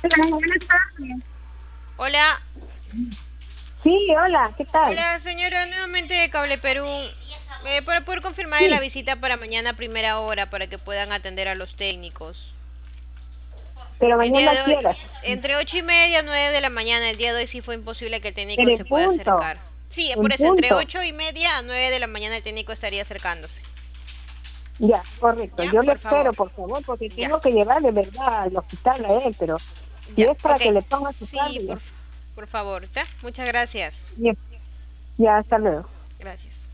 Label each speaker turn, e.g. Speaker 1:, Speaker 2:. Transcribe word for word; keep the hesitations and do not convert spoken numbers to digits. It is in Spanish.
Speaker 1: Hola, buenas tardes.
Speaker 2: Hola,
Speaker 1: Sí, hola, ¿qué tal?
Speaker 2: hola señora, nuevamente de Cable Perú. Eh, para poder confirmar la
Speaker 1: Sí,
Speaker 2: visita para mañana a primera hora para que puedan atender a los técnicos.
Speaker 1: pero
Speaker 2: El día
Speaker 1: mañana
Speaker 2: de hoy,
Speaker 1: quieras.
Speaker 2: entre ocho y media, nueve de la mañana, el día de hoy sí fue imposible que el técnico
Speaker 1: Pero
Speaker 2: se
Speaker 1: en
Speaker 2: pueda
Speaker 1: punto,
Speaker 2: acercar. Sí, por
Speaker 1: en
Speaker 2: eso, entre
Speaker 1: punto.
Speaker 2: ocho y media a nueve de la mañana el técnico estaría acercándose.
Speaker 1: Ya, correcto.
Speaker 2: ¿Ya?
Speaker 1: Yo le
Speaker 2: Por
Speaker 1: espero,
Speaker 2: favor.
Speaker 1: por favor, porque
Speaker 2: Ya,
Speaker 1: tengo que llevar de verdad al hospital a él, pero si
Speaker 2: ya,
Speaker 1: es para
Speaker 2: ok.
Speaker 1: que le ponga su
Speaker 2: Sí,
Speaker 1: cardio,
Speaker 2: por, por favor, ¿ya? Muchas gracias.
Speaker 1: ya, ya, hasta luego.